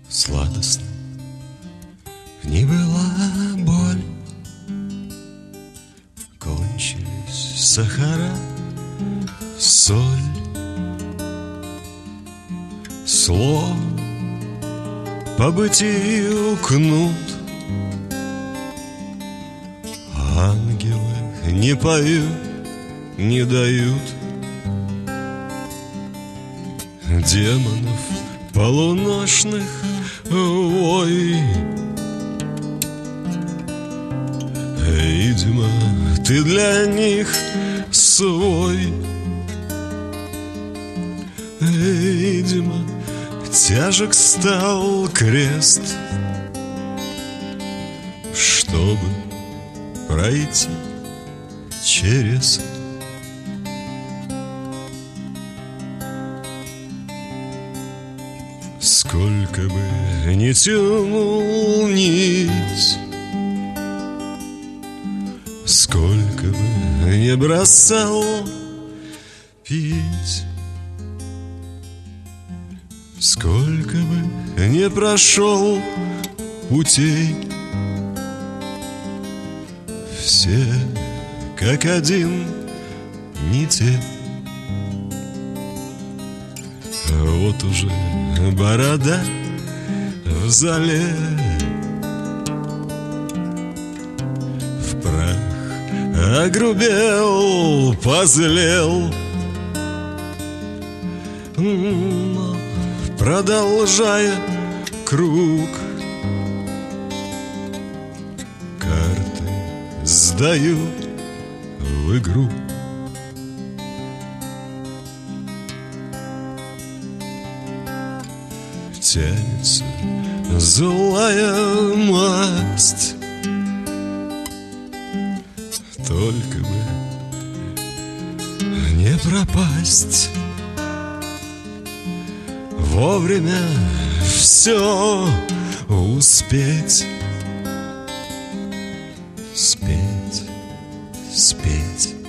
сладостной не была боль. Кончились сахара, соль, слов по бытию кнут. Ангелы не поют, не дают демонов полуношных вой. Видимо, ты для них свой. Видимо, тяжек стал крест, чтобы пройти через. Сколько бы ни тянул нить, сколько бы ни бросал пить, сколько бы ни прошел путей, все как один не те. Вот уже борода в зале, в прах огрубел, позлел, но продолжая круг, карты сдаю в игру. Тянется злая масть, только бы не пропасть. Вовремя все успеть, спеть, спеть.